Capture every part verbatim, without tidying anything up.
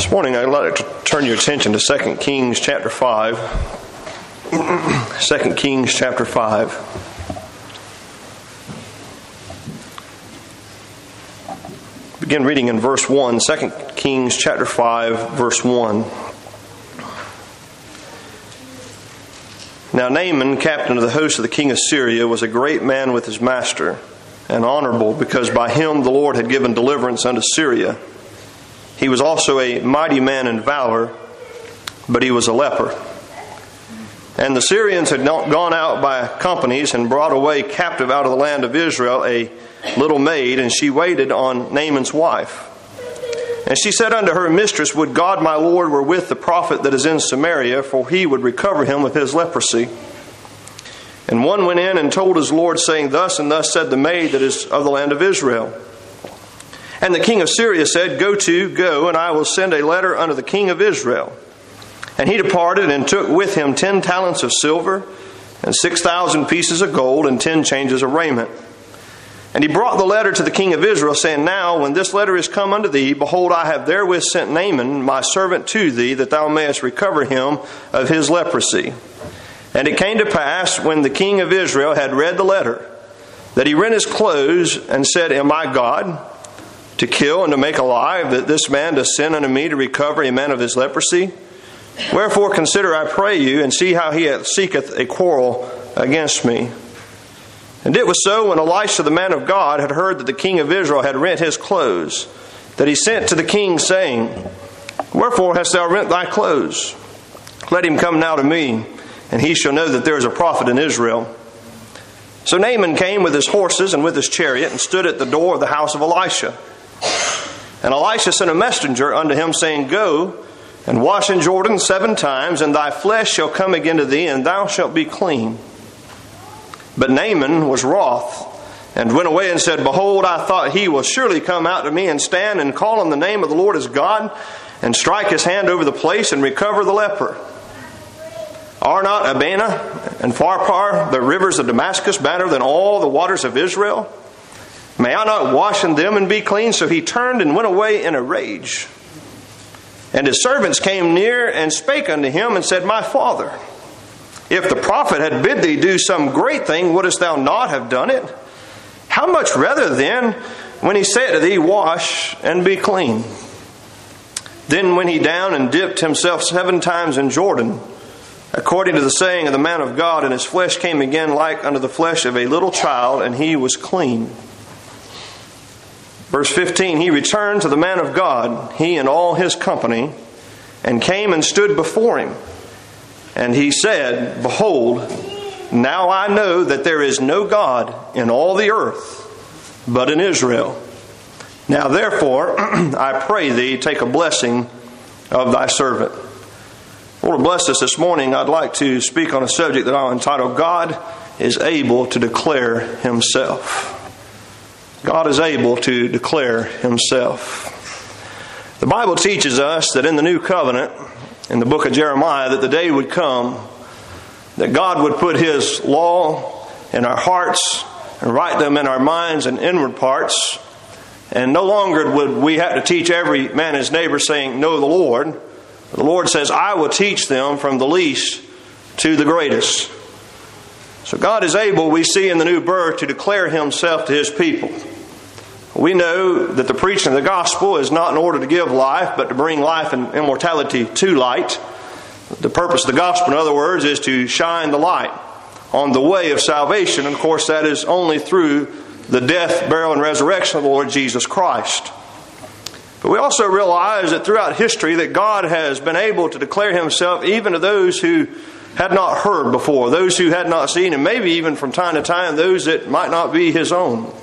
This morning I'd like to turn your attention to Second Kings chapter five. Second Kings chapter five. Begin reading in verse one. Second Kings chapter five, verse one. Now Naaman, captain of the host of the king of Syria, was a great man with his master, and honorable, because by him the Lord had given deliverance unto Syria. He was also a mighty man in valor, but he was a leper. And the Syrians had not gone out by companies and brought away captive out of the land of Israel a little maid, and she waited on Naaman's wife. And she said unto her mistress, Would God my Lord were with the prophet that is in Samaria, for he would recover him of his leprosy. And one went in and told his Lord, saying, Thus and thus said the maid that is of the land of Israel. And the king of Syria said, Go to, go, and I will send a letter unto the king of Israel. And he departed and took with him ten talents of silver, and six thousand pieces of gold, and ten changes of raiment. And he brought the letter to the king of Israel, saying, Now, when this letter is come unto thee, behold, I have therewith sent Naaman, my servant, to thee, that thou mayest recover him of his leprosy. And it came to pass, when the king of Israel had read the letter, that he rent his clothes, and said, Am I God, to kill and to make alive, that this man does send unto me to recover a man of his leprosy? Wherefore consider, I pray you, and see how he seeketh a quarrel against me. And it was so, when Elisha the man of God had heard that the king of Israel had rent his clothes, that he sent to the king, saying, Wherefore hast thou rent thy clothes? Let him come now to me, and he shall know that there is a prophet in Israel. So Naaman came with his horses and with his chariot, and stood at the door of the house of Elisha. And Elisha sent a messenger unto him, saying, Go and wash in Jordan seven times, and thy flesh shall come again to thee, and thou shalt be clean. But Naaman was wroth, and went away and said, Behold, I thought he will surely come out to me, and stand and call on the name of the Lord his God, and strike his hand over the place, and recover the leper. Are not Abana and Pharpar, the rivers of Damascus, better than all the waters of Israel? May I not wash in them and be clean? So he turned and went away in a rage. And his servants came near and spake unto him, and said, My father, if the prophet had bid thee do some great thing, wouldest thou not have done it? How much rather then, when he said to thee, Wash and be clean? Then went he down and dipped himself seven times in Jordan, according to the saying of the man of God, and his flesh came again like unto the flesh of a little child, and he was clean. Verse fifteen, he returned to the man of God, he and all his company, and came and stood before him. And he said, Behold, now I know that there is no God in all the earth, but in Israel. Now therefore, I pray thee, take a blessing of thy servant. Lord, bless us this morning. I'd like to speak on a subject that I'll entitle, God is able to declare himself. God is able to declare himself. The Bible teaches us that in the new covenant, in the book of Jeremiah, that the day would come that God would put his law in our hearts and write them in our minds and inward parts. And no longer would we have to teach every man his neighbor, saying, Know the Lord. The Lord says, I will teach them from the least to the greatest. So God is able, we see in the new birth, to declare himself to his people. We know that the preaching of the gospel is not in order to give life, but to bring life and immortality to light. The purpose of the gospel, in other words, is to shine the light on the way of salvation. And of course, that is only through the death, burial, and resurrection of the Lord Jesus Christ. But we also realize that throughout history that God has been able to declare himself even to those who had not heard before, those who had not seen, and maybe even from time to time those that might not be his own.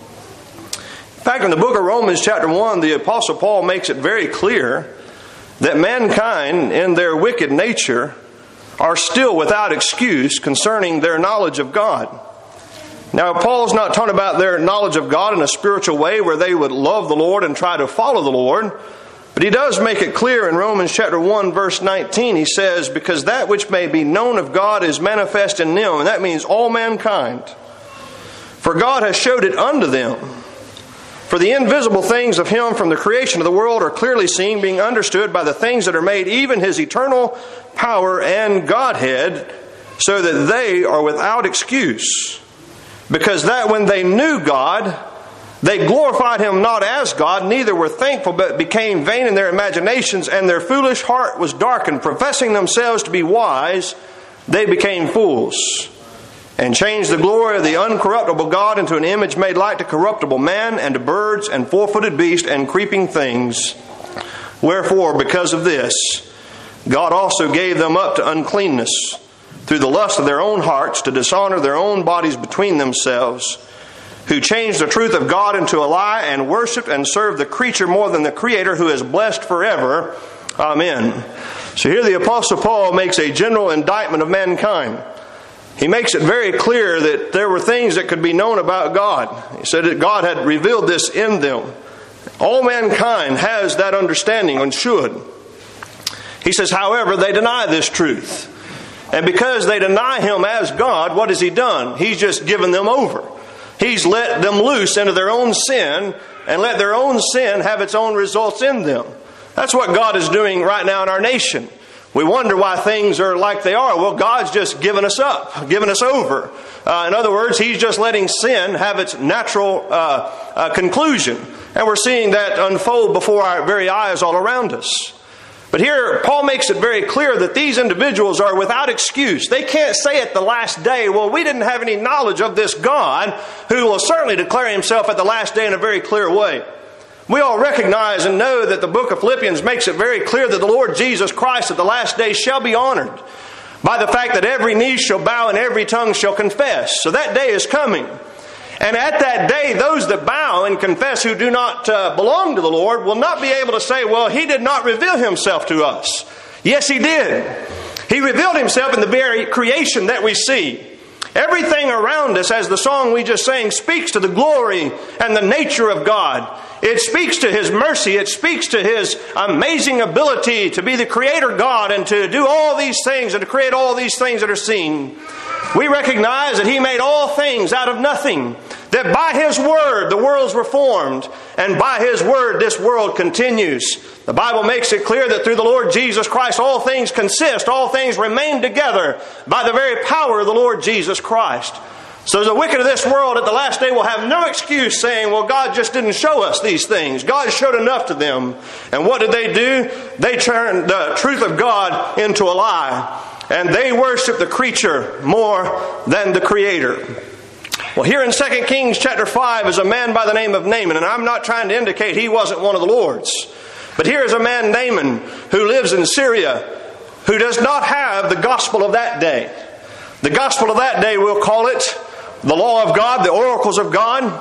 In fact, in the book of Romans chapter one, the Apostle Paul makes it very clear that mankind in their wicked nature are still without excuse concerning their knowledge of God. Now, Paul's not talking about their knowledge of God in a spiritual way where they would love the Lord and try to follow the Lord. But he does make it clear in Romans chapter one, verse nineteen. He says, Because that which may be known of God is manifest in them. And that means all mankind. For God has showed it unto them. For the invisible things of Him from the creation of the world are clearly seen, being understood by the things that are made, even His eternal power and Godhead, so that they are without excuse. Because that when they knew God, they glorified Him not as God, neither were thankful, but became vain in their imaginations, and their foolish heart was darkened. Professing themselves to be wise, they became fools, and changed the glory of the uncorruptible God into an image made like to corruptible man, and to birds, and four-footed beasts, and creeping things. Wherefore, because of this, God also gave them up to uncleanness, through the lust of their own hearts, to dishonor their own bodies between themselves, who changed the truth of God into a lie, and worshipped and served the creature more than the Creator, who is blessed forever. Amen. So here the Apostle Paul makes a general indictment of mankind. He makes it very clear that there were things that could be known about God. He said that God had revealed this in them. All mankind has that understanding and should. He says, however, they deny this truth. And because they deny Him as God, what has He done? He's just given them over. He's let them loose into their own sin and let their own sin have its own results in them. That's what God is doing right now in our nation. We wonder why things are like they are. Well, God's just given us up, given us over. Uh, in other words, He's just letting sin have its natural uh, uh, conclusion. And we're seeing that unfold before our very eyes all around us. But here, Paul makes it very clear that these individuals are without excuse. They can't say at the last day, well, we didn't have any knowledge of this God who will certainly declare Himself at the last day in a very clear way. We all recognize and know that the book of Philippians makes it very clear that the Lord Jesus Christ at the last day shall be honored by the fact that every knee shall bow and every tongue shall confess. So that day is coming. And at that day, those that bow and confess who do not uh, belong to the Lord will not be able to say, well, He did not reveal Himself to us. Yes, He did. He revealed Himself in the very creation that we see. Everything around us, as the song we just sang, speaks to the glory and the nature of God. It speaks to His mercy. It speaks to His amazing ability to be the Creator God and to do all these things and to create all these things that are seen. We recognize that He made all things out of nothing, that by His Word the worlds were formed, and by His Word this world continues. The Bible makes it clear that through the Lord Jesus Christ all things consist, all things remain together by the very power of the Lord Jesus Christ. So the wicked of this world at the last day will have no excuse saying, well, God just didn't show us these things. God showed enough to them. And what did they do? They turned the truth of God into a lie. And they worship the creature more than the Creator. Well, here in Second Kings chapter five is a man by the name of Naaman. And I'm not trying to indicate he wasn't one of the Lord's. But here is a man, Naaman, who lives in Syria, who does not have the gospel of that day. The gospel of that day, we'll call it, the law of God, the oracles of God,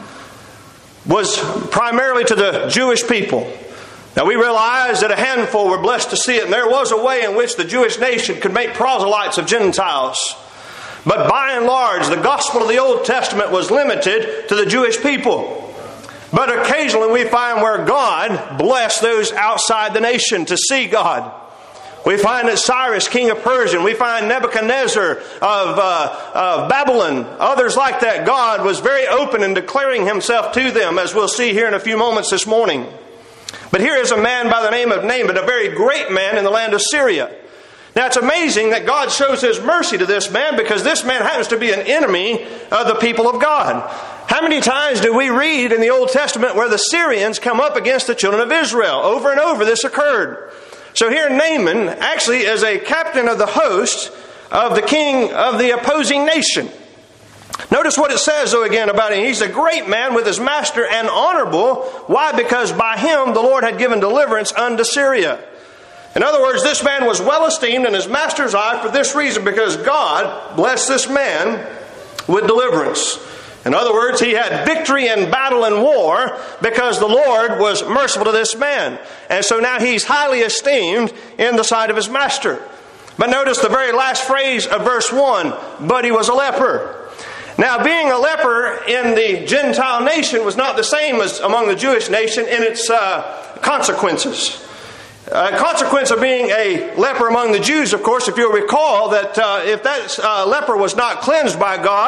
was primarily to the Jewish people. Now we realize that a handful were blessed to see it, and there was a way in which the Jewish nation could make proselytes of Gentiles. But by and large, the gospel of the Old Testament was limited to the Jewish people. But occasionally we find where God blessed those outside the nation to see God. We find that Cyrus, king of Persia, we find Nebuchadnezzar of, uh, of Babylon, others like that. God was very open in declaring Himself to them, as we'll see here in a few moments this morning. But here is a man by the name of Naaman, a very great man in the land of Syria. Now it's amazing that God shows His mercy to this man, because this man happens to be an enemy of the people of God. How many times do we read in the Old Testament where the Syrians come up against the children of Israel? Over and over this occurred. So here Naaman actually is a captain of the host of the king of the opposing nation. Notice what it says, though, again about him. He's a great man with his master and honorable. Why? Because by him the Lord had given deliverance unto Syria. In other words, this man was well esteemed in his master's eye for this reason, because God blessed this man with deliverance. In other words, he had victory in battle and war because the Lord was merciful to this man. And so now he's highly esteemed in the sight of his master. But notice the very last phrase of verse one, but he was a leper. Now, being a leper in the Gentile nation was not the same as among the Jewish nation in its uh, consequences. A consequence of being a leper among the Jews, of course, if you'll recall that uh, if that uh, leper was not cleansed by God,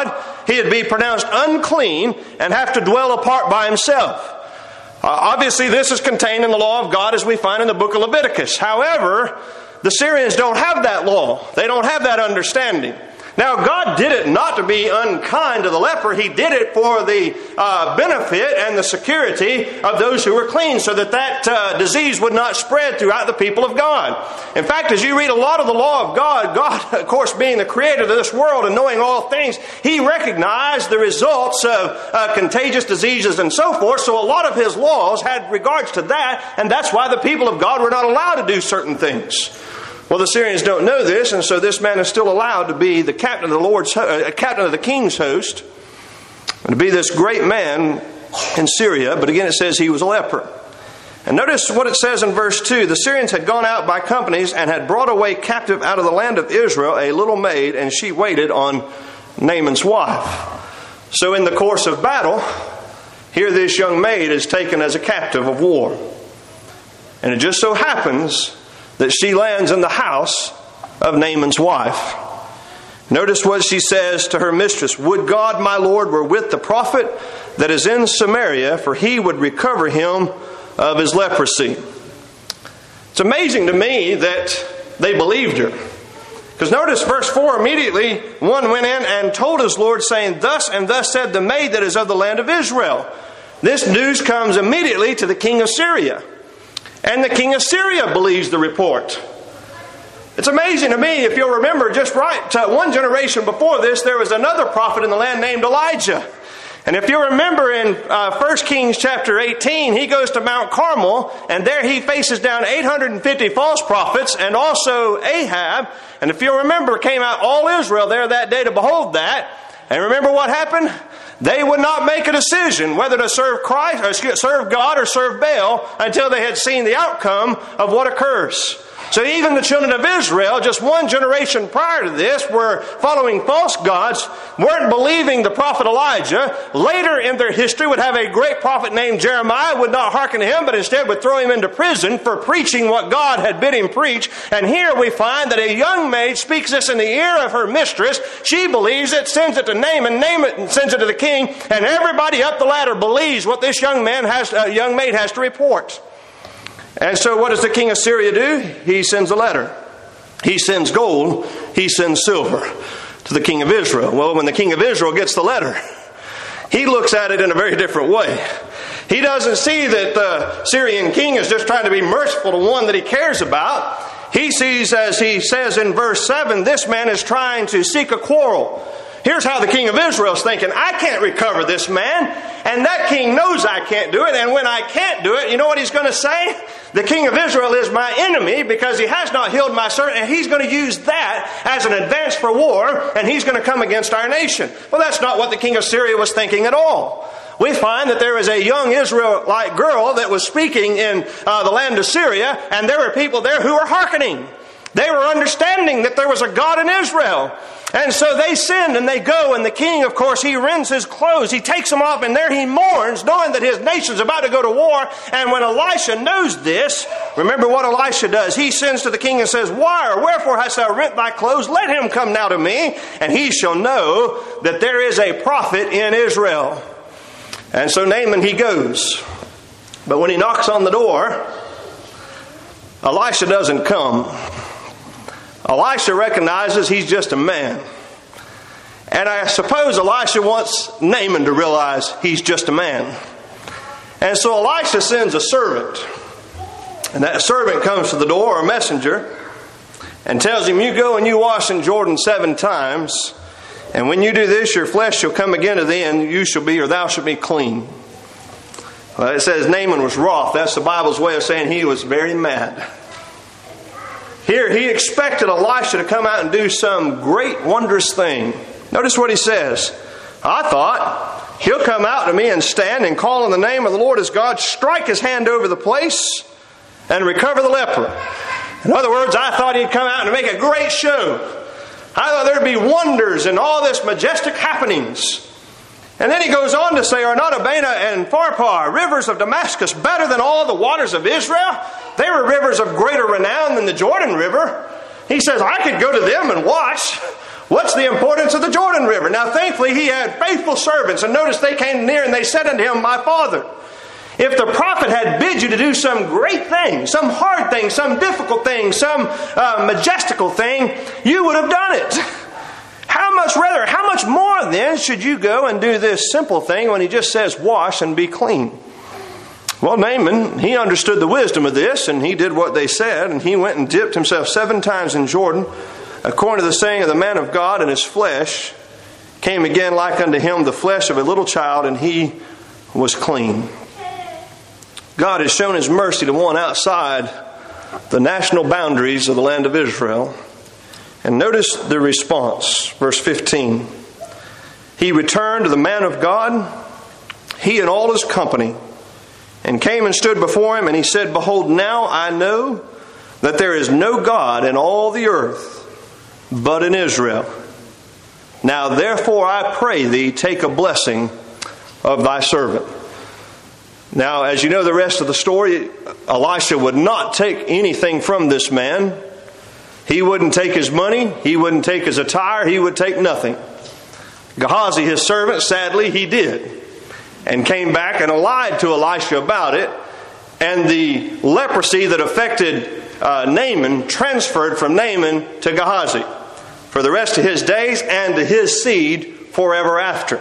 he'd be pronounced unclean and have to dwell apart by himself. Uh, obviously, this is contained in the law of God as we find in the book of Leviticus. However, the Syrians don't have that law. They don't have that understanding. Now, God did it not to be unkind to the leper. He did it for the uh, benefit and the security of those who were clean, so that that uh, disease would not spread throughout the people of God. In fact, as you read a lot of the law of God, God, of course, being the creator of this world and knowing all things, He recognized the results of uh, contagious diseases and so forth. So a lot of His laws had regards to that, and that's why the people of God were not allowed to do certain things. Well, the Syrians don't know this, and so this man is still allowed to be the captain of the Lord's, uh, captain of the king's host, and to be this great man in Syria. But again, it says he was a leper. And notice what it says in verse two. The Syrians had gone out by companies and had brought away captive out of the land of Israel a little maid, and she waited on Naaman's wife. So in the course of battle, here this young maid is taken as a captive of war. And it just so happens that she lands in the house of Naaman's wife. Notice what she says to her mistress. Would God, my Lord, were with the prophet that is in Samaria, for he would recover him of his leprosy. It's amazing to me that they believed her. Because notice verse four, immediately one went in and told his Lord, saying, Thus and thus said the maid that is of the land of Israel. This news comes immediately to the king of Syria. And the king of Syria believes the report. It's amazing to me, if you'll remember, just right uh, one generation before this, there was another prophet in the land named Elijah. And if you remember in uh, First Kings chapter eighteen, he goes to Mount Carmel, and there he faces down eight hundred fifty false prophets, and also Ahab. And if you remember, came out all Israel there that day to behold that. And remember what happened? They would not make a decision whether to serve Christ, or serve God, or serve Baal until they had seen the outcome of what occurs. So even the children of Israel, just one generation prior to this, were following false gods, weren't believing the prophet Elijah. Later in their history would have a great prophet named Jeremiah, would not hearken to him, but instead would throw him into prison for preaching what God had bid him preach. And here we find that a young maid speaks this in the ear of her mistress. She believes it, sends it to Naaman, Naaman sends it to the king, and everybody up the ladder believes what this young man has, uh, young maid has to report. And so what does the king of Syria do? He sends a letter. He sends gold. He sends silver to the king of Israel. Well, when the king of Israel gets the letter, he looks at it in a very different way. He doesn't see that the Syrian king is just trying to be merciful to one that he cares about. He sees, as he says in verse seven, this man is trying to seek a quarrel. Here's how the king of Israel is thinking. I can't recover this man, and that king knows I can't do it, and when I can't do it, you know what he's going to say? The king of Israel is my enemy because he has not healed my servant, and he's going to use that as an advance for war, and he's going to come against our nation. Well, that's not what the king of Syria was thinking at all. We find that there was a young Israelite girl that was speaking in uh, the land of Syria, and there were people there who were hearkening. They were understanding that there was a God in Israel. And so they send and they go, and the king, of course, he rends his clothes. He takes them off, and there he mourns, knowing that his nation's about to go to war. And when Elisha knows this, remember what Elisha does. He sends to the king and says, Why or wherefore hast thou rent thy clothes? Let him come now to me, and he shall know that there is a prophet in Israel. And so Naaman, he goes. But when he knocks on the door, Elisha doesn't come. Elisha recognizes he's just a man. And I suppose Elisha wants Naaman to realize he's just a man. And so Elisha sends a servant. And that servant comes to the door, a messenger, and tells him, You go and you wash in Jordan seven times. And when you do this, your flesh shall come again to thee, and you shall be, or thou shalt be clean. Well, it says Naaman was wroth. That's the Bible's way of saying he was very mad. Here, he expected Elisha to come out and do some great, wondrous thing. Notice what he says. I thought, he'll come out to me and stand and call on the name of the Lord his God, strike his hand over the place, and recover the leper. In other words, I thought he'd come out and make a great show. I thought there'd be wonders and all this majestic happenings. And then he goes on to say, Are not Abana and Pharpar, rivers of Damascus, better than all the waters of Israel? They were rivers of greater renown than the Jordan River. He says, I could go to them and wash. What's the importance of the Jordan River? Now, thankfully, he had faithful servants. And notice they came near and they said unto him, My father, if the prophet had bid you to do some great thing, some hard thing, some difficult thing, some uh, majestical thing, you would have done it. How much rather, how much more then should you go and do this simple thing when he just says, wash and be clean? Well, Naaman, he understood the wisdom of this, and he did what they said, and he went and dipped himself seven times in Jordan, according to the saying of the man of God, and his flesh came again like unto him the flesh of a little child, and he was clean. God has shown His mercy to one outside the national boundaries of the land of Israel. And notice the response, verse fifteen. He returned to the man of God, he and all his company, and came and stood before him, and he said, Behold, now I know that there is no God in all the earth but in Israel. Now therefore I pray thee, take a blessing of thy servant. Now, as you know the rest of the story, Elisha would not take anything from this man. He wouldn't take his money. He wouldn't take his attire. He would take nothing. Gehazi, his servant, sadly, he did. And came back and lied to Elisha about it. And the leprosy that affected uh, Naaman transferred from Naaman to Gehazi for the rest of his days and to his seed forever after.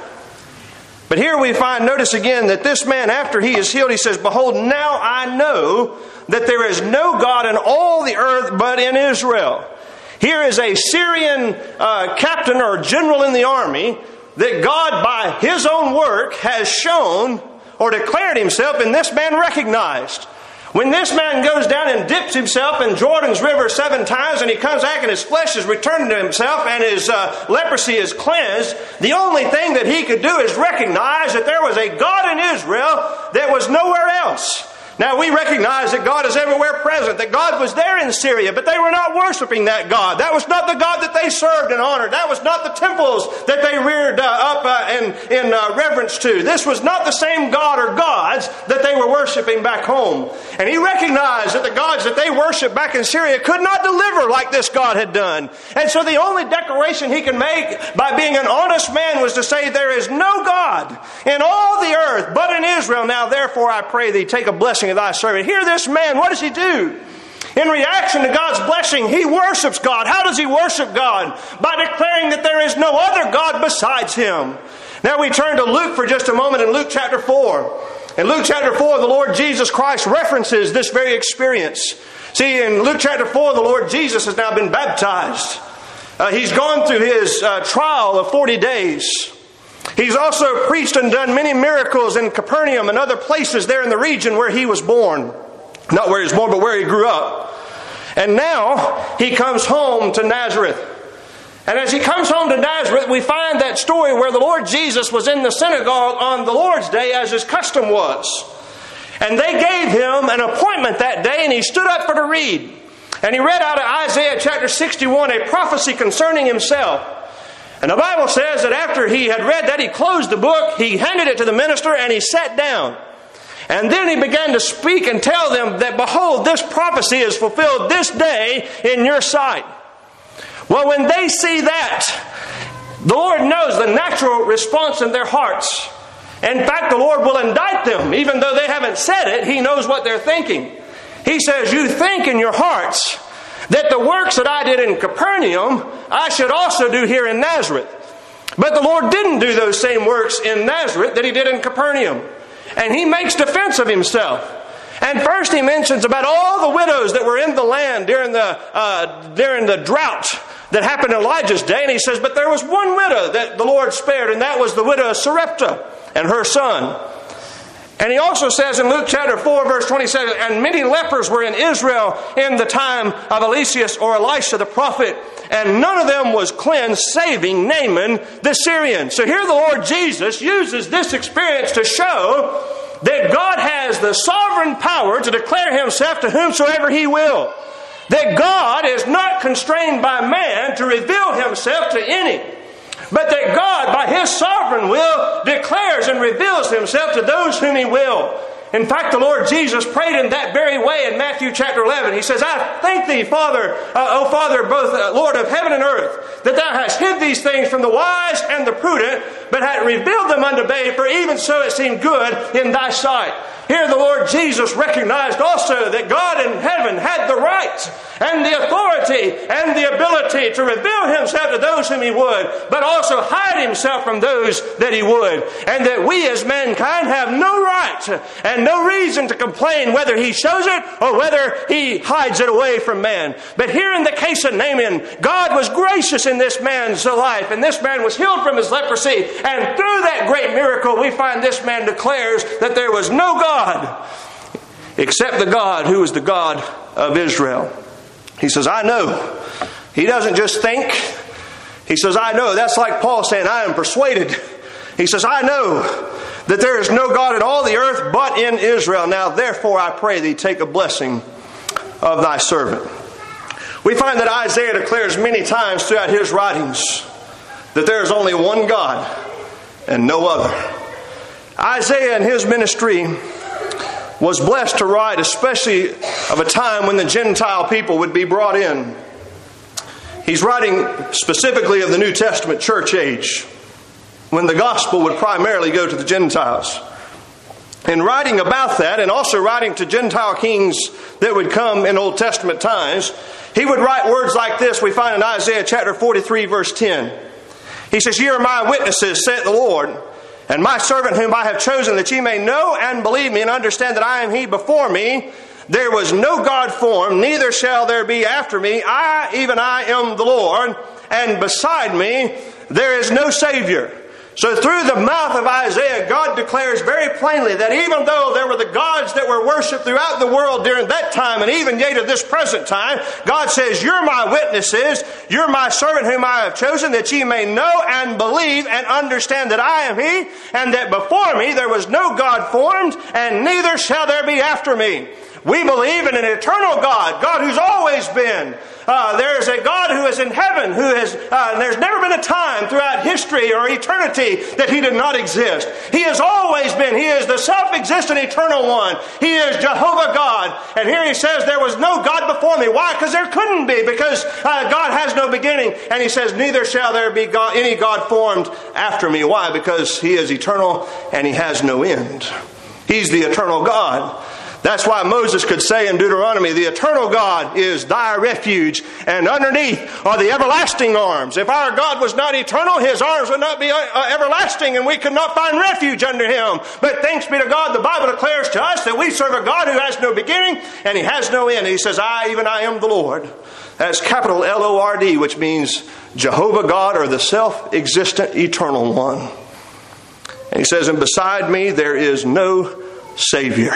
But here we find, notice again, that this man, after he is healed, he says, Behold, now I know that there is no God in all the earth but in Israel. Here is a Syrian uh, captain or general in the army that God, by His own work, has shown or declared Himself, and this man recognized. When this man goes down and dips himself in Jordan's river seven times, and he comes back and his flesh is returned to himself and his uh, leprosy is cleansed, the only thing that he could do is recognize that there was a God in Israel that was nowhere else. Now, we recognize that God is everywhere present, that God was there in Syria, but they were not worshiping that God. That was not the God that they served and honored. That was not the temples that they reared uh, up uh, in, in uh, reverence to. This was not the same God or gods that they were worshiping back home. And he recognized that the gods that they worshiped back in Syria could not deliver like this God had done. And so the only declaration he could make by being an honest man was to say, there is no God in all the earth but in Israel. Now, therefore, I pray thee, take a blessing of thy servant. Here this man, what does he do? In reaction to God's blessing, he worships God. How does he worship God? By declaring that there is no other God besides Him. Now we turn to Luke for just a moment in Luke chapter four. In Luke chapter four, the Lord Jesus Christ references this very experience. See, in Luke chapter four, the Lord Jesus has now been baptized. Uh, he's gone through His uh, trial of forty days. He's also preached and done many miracles in Capernaum and other places there in the region where he was born. Not where he was born, but where he grew up. And now he comes home to Nazareth. And as he comes home to Nazareth, we find that story where the Lord Jesus was in the synagogue on the Lord's Day as His custom was. And they gave Him an appointment that day, and He stood up for to read. And He read out of Isaiah chapter sixty-one, a prophecy concerning Himself. And the Bible says that after he had read that, he closed the book, he handed it to the minister, and he sat down. And then he began to speak and tell them that, behold, this prophecy is fulfilled this day in your sight. Well, when they see that, the Lord knows the natural response in their hearts. In fact, the Lord will indict them. Even though they haven't said it, He knows what they're thinking. He says, you think in your hearts that the works that I did in Capernaum, I should also do here in Nazareth. But the Lord didn't do those same works in Nazareth that He did in Capernaum. And He makes defense of Himself. And first He mentions about all the widows that were in the land during the, uh, during the drought that happened in Elijah's day. And He says, but there was one widow that the Lord spared, and that was the widow of Sarepta and her son. And He also says in Luke chapter four, verse twenty-seven, and many lepers were in Israel in the time of Eliseus or Elisha the prophet, and none of them was cleansed, saving Naaman the Syrian. So here the Lord Jesus uses this experience to show that God has the sovereign power to declare Himself to whomsoever He will. That God is not constrained by man to reveal Himself to any. But that God, by His sovereign will, declares and reveals Himself to those whom He will. In fact, the Lord Jesus prayed in that very way in Matthew chapter eleven. He says, I thank thee, Father, uh, O Father, both uh, Lord of heaven and earth, that thou hast hid these things from the wise and the prudent, but hast revealed them unto babes, for even so it seemed good in thy sight. Here the Lord Jesus recognized also that God in heaven had the right and the authority and the ability to reveal himself to those whom he would, but also hide himself from those that he would. And that we as mankind have no right and no reason to complain whether he shows it or whether he hides it away from man. But here in the case of Naaman, God was gracious in this man's life, and this man was healed from his leprosy. And through that great miracle, we find this man declares that there was no God except the God who is the God of Israel. He says, I know. He doesn't just think. He says, I know. That's like Paul saying, I am persuaded. He says, I know that there is no God in all the earth but in Israel. Now, therefore, I pray thee, take a blessing of thy servant. We find that Isaiah declares many times throughout his writings that there is only one God and no other. Isaiah in his ministry was blessed to write, especially of a time when the Gentile people would be brought in. He's writing specifically of the New Testament church age, when the gospel would primarily go to the Gentiles. In writing about that, and also writing to Gentile kings that would come in Old Testament times, he would write words like this we find in Isaiah chapter forty-three, verse ten. He says, Ye are my witnesses, saith the Lord, and my servant whom I have chosen, that ye may know and believe me and understand that I am he. Before me there was no God formed, neither shall there be after me. I, even I, am the Lord, and beside me there is no Savior. So through the mouth of Isaiah, God declares very plainly that even though there were the gods that were worshipped throughout the world during that time, and even yet at this present time, God says, You're my witnesses, you're my servant whom I have chosen, that ye may know and believe and understand that I am he, and that before me there was no God formed, and neither shall there be after me. We believe in an eternal God, God who's always been. Uh, there is a God who is in heaven, who has, uh, there's never been a time throughout history or eternity that he did not exist. He has always been. He is the self-existent eternal one. He is Jehovah God. And here he says there was no God before me. Why? Because there couldn't be, because uh, God has no beginning. And he says, neither shall there be God, any God formed after me. Why? Because he is eternal and he has no end. He's the eternal God. That's why Moses could say in Deuteronomy, the eternal God is thy refuge, and underneath are the everlasting arms. If our God was not eternal, his arms would not be uh, everlasting, and we could not find refuge under him. But thanks be to God, the Bible declares to us that we serve a God who has no beginning, and he has no end. He says, I, even I am the Lord. That's capital L O R D, which means Jehovah God, or the self-existent eternal one. And he says, and beside me there is no Savior.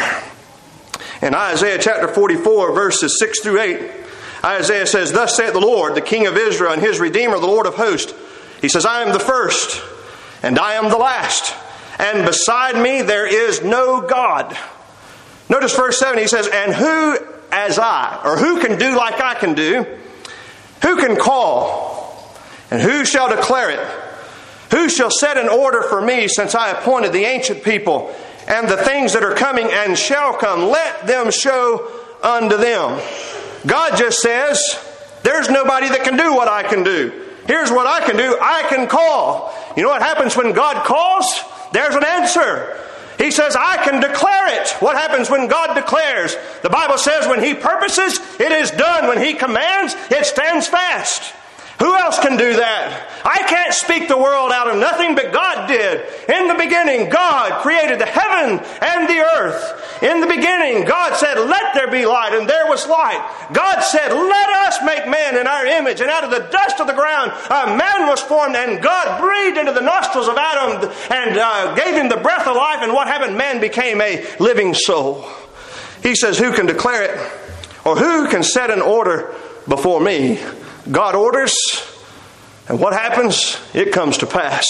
In Isaiah chapter forty-four, verses six through eight, Isaiah says, Thus saith the Lord, the King of Israel, and his Redeemer, the Lord of hosts. He says, I am the first, and I am the last, and beside me there is no God. Notice verse seven, he says, And who as I, or who can do like I can do? Who can call, and who shall declare it? Who shall set an order for me, since I appointed the ancient people, and the things that are coming and shall come, let them show unto them. God just says, there's nobody that can do what I can do. Here's what I can do. I can call. You know what happens when God calls? There's an answer. He says, I can declare it. What happens when God declares? The Bible says when he purposes, it is done. When he commands, it stands fast. Who else can do that? I can't speak the world out of nothing, but God did. In the beginning, God created the heaven and the earth. In the beginning, God said, let there be light, and there was light. God said, let us make man in our image, and out of the dust of the ground, a man was formed, and God breathed into the nostrils of Adam and uh, gave him the breath of life, and what happened? Man became a living soul. He says, who can declare it? Or who can set an order before me? God orders, and what happens? It comes to pass.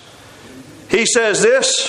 He says this,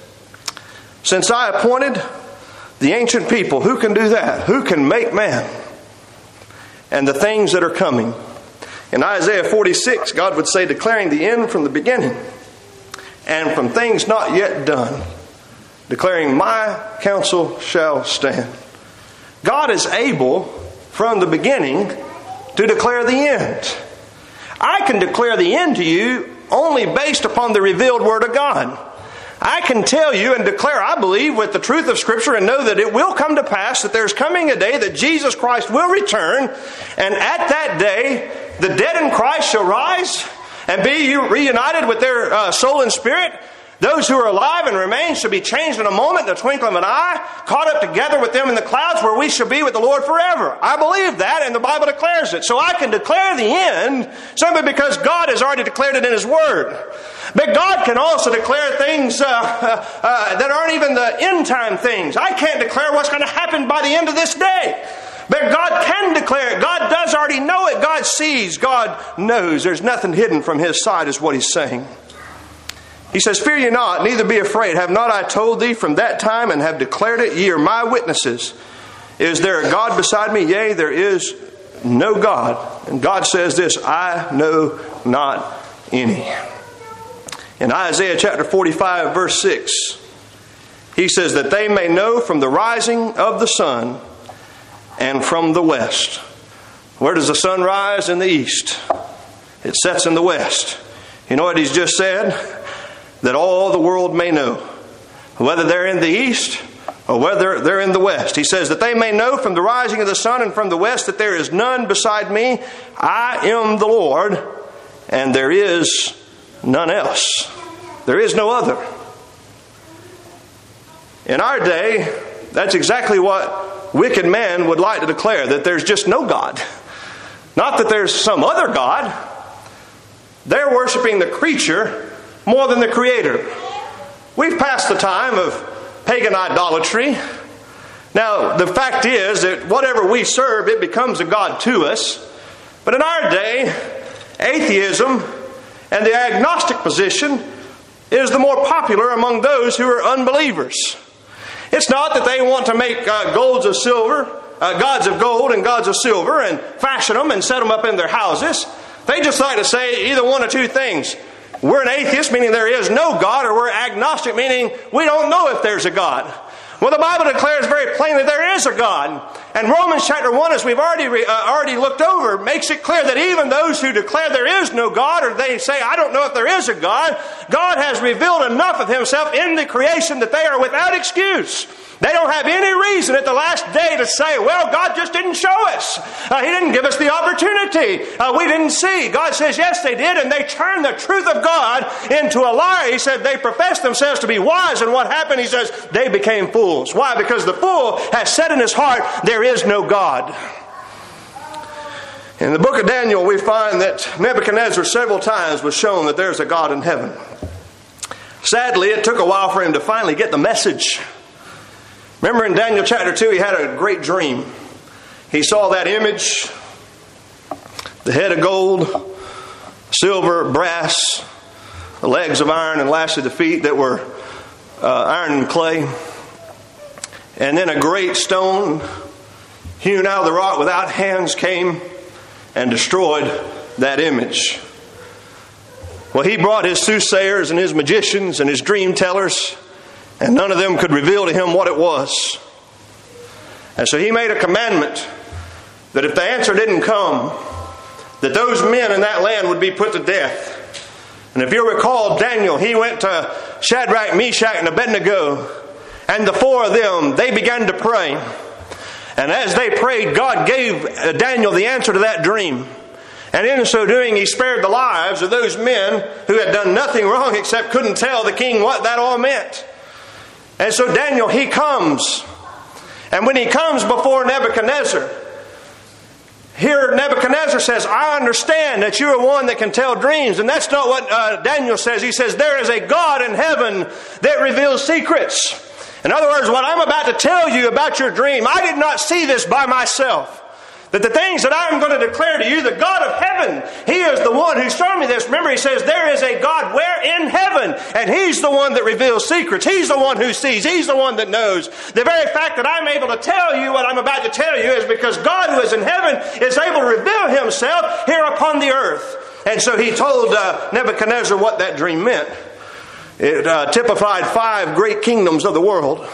since I appointed the ancient people, who can do that? Who can make man? And the things that are coming. In Isaiah forty-six, God would say, declaring the end from the beginning, and from things not yet done, declaring, "My counsel shall stand." God is able from the beginning to declare the end. I can declare the end to you only based upon the revealed Word of God. I can tell you and declare, I believe, with the truth of Scripture, and know that it will come to pass that there's coming a day that Jesus Christ will return, and at that day the dead in Christ shall rise and be reunited with their uh, soul and spirit. Those who are alive and remain shall be changed in a moment, in the twinkling of an eye, caught up together with them in the clouds, where we shall be with the Lord forever. I believe that, and the Bible declares it. So I can declare the end simply because God has already declared it in His Word. But God can also declare things uh, uh, uh, that aren't even the end time things. I can't declare what's going to happen by the end of this day. But God can declare it. God does already know it. God sees. God knows. There's nothing hidden from His side, is what He's saying. He says, "Fear ye not, neither be afraid. Have not I told thee from that time, and have declared it? Ye are my witnesses. Is there a God beside me? Yea, there is no God." And God says this, "I know not any." In Isaiah chapter forty-five, verse six, He says, "That they may know from the rising of the sun and from the west." Where does the sun rise? In the east. It sets in the west. You know what He's just said? That all the world may know, whether they're in the east or whether they're in the west. He says, "That they may know from the rising of the sun and from the west that there is none beside me. I am the Lord, and there is none else." There is no other. In our day, that's exactly what wicked man would like to declare, that there's just no God. Not that there's some other God. They're worshiping the creature more than the Creator. We've passed the time of pagan idolatry. Now, the fact is that whatever we serve, it becomes a god to us. But in our day, atheism and the agnostic position is the more popular among those who are unbelievers. It's not that they want to make uh, golds of silver, uh, gods of gold and gods of silver, and fashion them and set them up in their houses. They just like to say either one or two things. We're an atheist, meaning there is no God, or we're agnostic, meaning we don't know if there's a God. Well, the Bible declares very plainly there is a God. And Romans chapter one, as we've already re, uh, already looked over, makes it clear that even those who declare there is no God, or they say, "I don't know if there is a God," God has revealed enough of Himself in the creation that they are without excuse. They don't have any reason at the last day to say, "Well, God just didn't show us. Uh, he didn't give us the opportunity. Uh, we didn't see." God says, yes, they did, and they turned the truth of God into a lie. He said they professed themselves to be wise, and what happened? He says they became fools. Why? Because the fool has said in his heart, there is no God. In the book of Daniel, we find that Nebuchadnezzar several times was shown that there's a God in heaven. Sadly, it took a while for him to finally get the message. Remember in Daniel chapter two, he had a great dream. He saw that image, the head of gold, silver, brass, the legs of iron, and lastly the feet that were uh, iron and clay. And then a great stone hewn out of the rock without hands came and destroyed that image. Well, he brought his soothsayers and his magicians and his dream tellers, and none of them could reveal to him what it was. And so he made a commandment that if the answer didn't come, that those men in that land would be put to death. And if you recall Daniel, he went to Shadrach, Meshach, and Abednego, and the four of them, they began to pray. And as they prayed, God gave Daniel the answer to that dream. And in so doing, he spared the lives of those men who had done nothing wrong except couldn't tell the king what that all meant. And so Daniel, he comes. And when he comes before Nebuchadnezzar, here Nebuchadnezzar says, I understand that you are one that can tell dreams. And that's not what uh, Daniel says. He says, there is a God in heaven that reveals secrets. In other words, what I'm about to tell you about your dream, I did not see this by myself. That the things that I'm going to declare to you, the God of heaven, He is the one who showed me this. Remember, He says there is a God where in heaven, and He's the one that reveals secrets. He's the one who sees. He's the one that knows. The very fact that I'm able to tell you what I'm about to tell you is because God who is in heaven is able to reveal Himself here upon the earth. And so He told uh, Nebuchadnezzar what that dream meant. It uh, typified five great kingdoms of the world,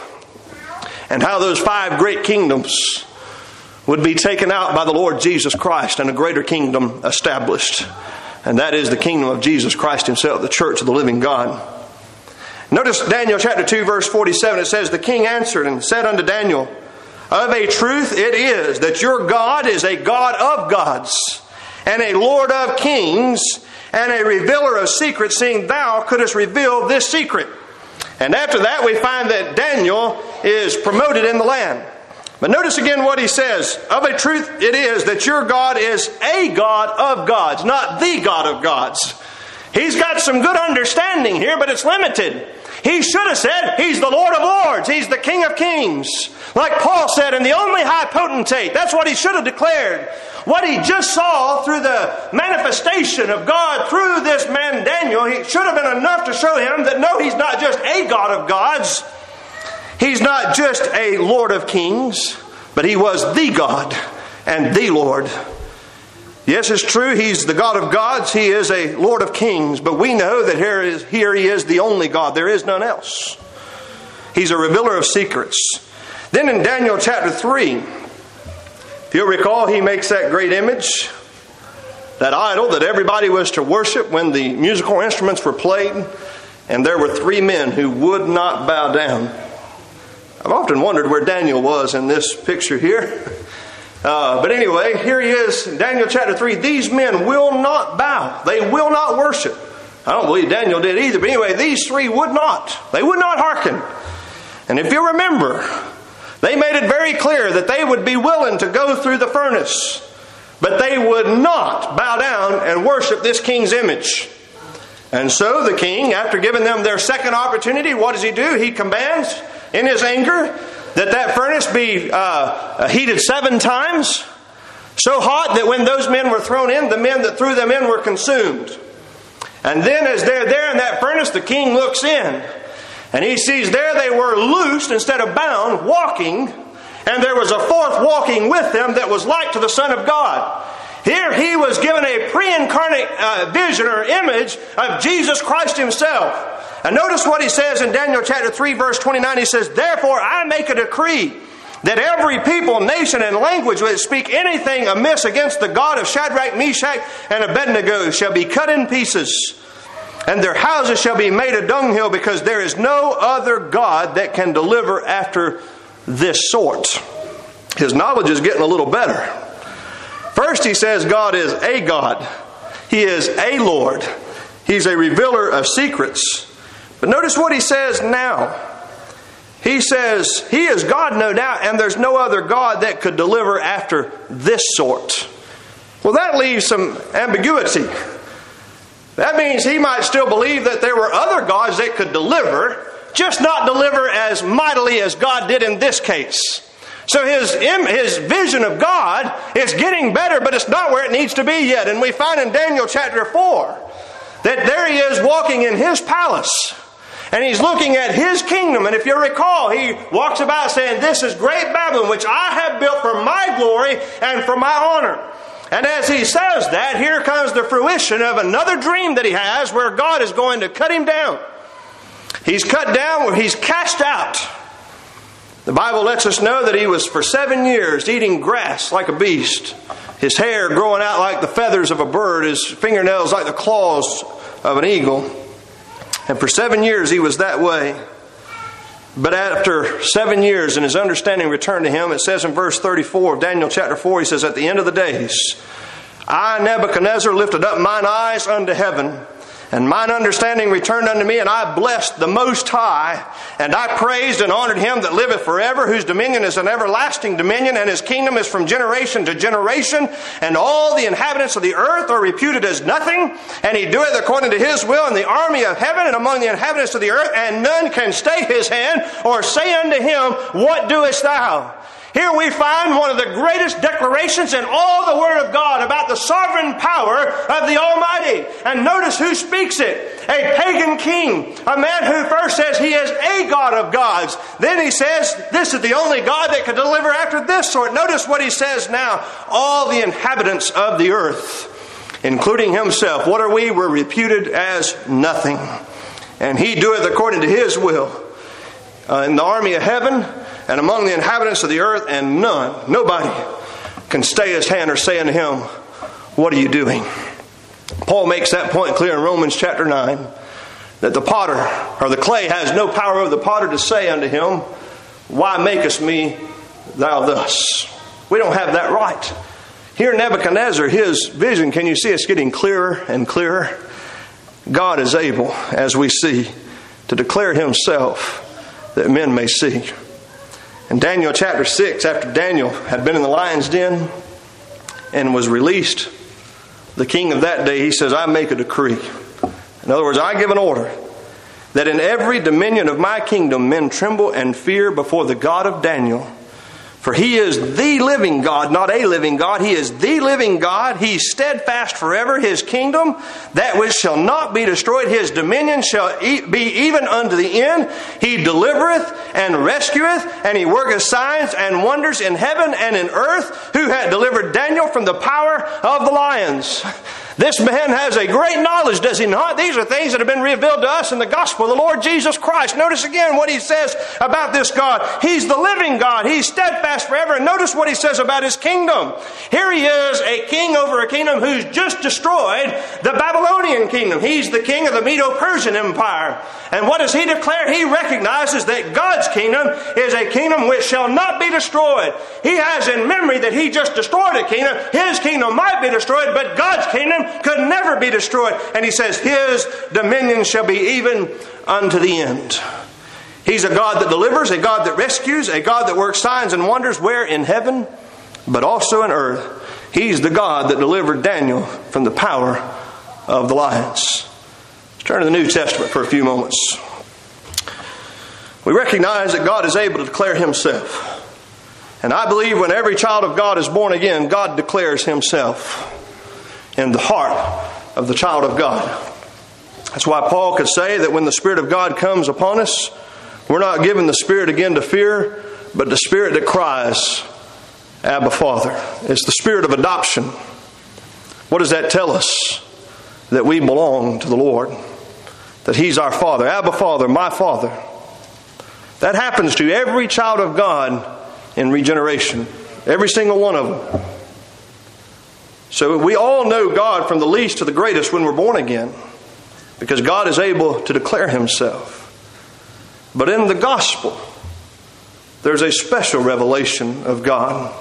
and how those five great kingdoms would be taken out by the Lord Jesus Christ and a greater kingdom established. And that is the kingdom of Jesus Christ himself, the church of the living God. Notice Daniel chapter two verse forty-seven. It says, "The king answered and said unto Daniel, Of a truth it is that your God is a God of gods, and a Lord of kings, and a revealer of secrets, seeing thou couldst reveal this secret." And after that we find that Daniel is promoted in the land. But notice again what he says. Of a truth it is that your God is a God of gods, not the God of gods. He's got some good understanding here, but it's limited. He should have said, He's the Lord of lords. He's the King of kings. Like Paul said, and the only high potentate. That's what he should have declared. What he just saw through the manifestation of God through this man Daniel, he should have been enough to show him that no, he's not just a God of gods. He's not just a Lord of kings, but he was the God and the Lord. Yes, it's true, he's the God of gods, he is a Lord of kings, but we know that here, is, here he is the only God. There is none else. He's a revealer of secrets. Then in Daniel chapter three, if you'll recall, he makes that great image, that idol that everybody was to worship when the musical instruments were played, and there were three men who would not bow down. I've often wondered where Daniel was in this picture here. Uh, but anyway, here he is in Daniel chapter three. These men will not bow. They will not worship. I don't believe Daniel did either. But anyway, these three would not. They would not hearken. And if you remember, they made it very clear that they would be willing to go through the furnace. But they would not bow down and worship this king's image. And so the king, after giving them their second opportunity, what does he do? He commands in his anger that that furnace be uh, heated seven times, so hot that when those men were thrown in, the men that threw them in were consumed. And then as they're there in that furnace, the king looks in, and he sees there they were loosed instead of bound, walking, and there was a fourth walking with them that was like to the Son of God. Here he was given a pre-incarnate uh, vision or image of Jesus Christ himself. And notice what he says in Daniel chapter three verse twenty-nine. He says, "Therefore I make a decree that every people, nation, and language which speak anything amiss against the God of Shadrach, Meshach, and Abednego shall be cut in pieces, and their houses shall be made a dunghill, because there is no other God that can deliver after this sort." His knowledge is getting a little better. First he says God is a God. He is a Lord. He's a revealer of secrets. But notice what he says now. He says, He is God, no doubt, and there's no other God that could deliver after this sort. Well, that leaves some ambiguity. That means he might still believe that there were other gods that could deliver, just not deliver as mightily as God did in this case. So his, his vision of God is getting better, but it's not where it needs to be yet. And we find in Daniel chapter four that there he is walking in his palace. And he's looking at his kingdom. And if you recall, he walks about saying, "This is great Babylon, which I have built for my glory and for my honor." And as he says that, here comes the fruition of another dream that he has, where God is going to cut him down. He's cut down, where he's cast out. The Bible lets us know that he was for seven years eating grass like a beast. His hair growing out like the feathers of a bird. His fingernails like the claws of an eagle. And for seven years he was that way. But after seven years and his understanding returned to him, it says in verse thirty-four of Daniel chapter four, he says, "At the end of the days, I, Nebuchadnezzar, lifted up mine eyes unto heaven, and mine understanding returned unto me, and I blessed the Most High, and I praised and honored him that liveth forever, whose dominion is an everlasting dominion, and his kingdom is from generation to generation, and all the inhabitants of the earth are reputed as nothing, and he doeth according to his will in the army of heaven and among the inhabitants of the earth, and none can stay his hand or say unto him, What doest thou?" Here we find one of the greatest declarations in all the Word of God about the sovereign power of the Almighty. And notice who speaks it. A pagan king. A man who first says he is a God of gods. Then he says this is the only God that can deliver after this sort. Notice what he says now. All the inhabitants of the earth, including himself. What are we? We're reputed as nothing. and He doeth according to His will uh, in the army of heaven and among the inhabitants of the earth, and none, nobody can stay His hand or say unto Him, what are you doing? Paul makes that point clear in Romans chapter nine, that the potter, or the clay, has no power over the potter to say unto him, why makest me thou thus? We don't have that right. Here Nebuchadnezzar, his vision, can you see it's getting clearer and clearer? God is able, as we see, to declare Himself that men may see. In Daniel chapter six, after Daniel had been in the lion's den and was released, the king of that day, he says, I make a decree. In other words, I give an order that in every dominion of my kingdom men tremble and fear before the God of Daniel. For He is the living God, not a living God. He is the living God. He's steadfast forever. His kingdom, that which shall not be destroyed. His dominion shall be even unto the end. He delivereth and rescueth, and He worketh signs and wonders in heaven and in earth, who had delivered Daniel from the power of the lions. This man has a great knowledge, does he not? These are things that have been revealed to us in the gospel of the Lord Jesus Christ. Notice again what he says about this God. He's the living God. He's steadfast forever. And notice what he says about His kingdom. Here He is, a king over a kingdom who's just destroyed the Babylonian kingdom. He's the king of the Medo-Persian Empire. And what does he declare? He recognizes that God's kingdom is a kingdom which shall not be destroyed. He has in memory that He just destroyed a kingdom. His kingdom might be destroyed, but God's kingdom could never be destroyed. And he says, His dominion shall be even unto the end. He's a God that delivers, a God that rescues, a God that works signs and wonders, where? In heaven, but also in earth. He's the God that delivered Daniel from the power of the lions. Let's turn to the New Testament for a few moments. We recognize that God is able to declare Himself. And I believe when every child of God is born again, God declares Himself in the heart of the child of God. That's why Paul could say that when the Spirit of God comes upon us, we're not given the Spirit again to fear, but the Spirit that cries, Abba, Father. It's the Spirit of adoption. What does that tell us? That we belong to the Lord. That He's our Father. Abba, Father, my Father. That happens to every child of God in regeneration. Every single one of them. So we all know God from the least to the greatest when we're born again, because God is able to declare Himself. But in the gospel, there's a special revelation of God.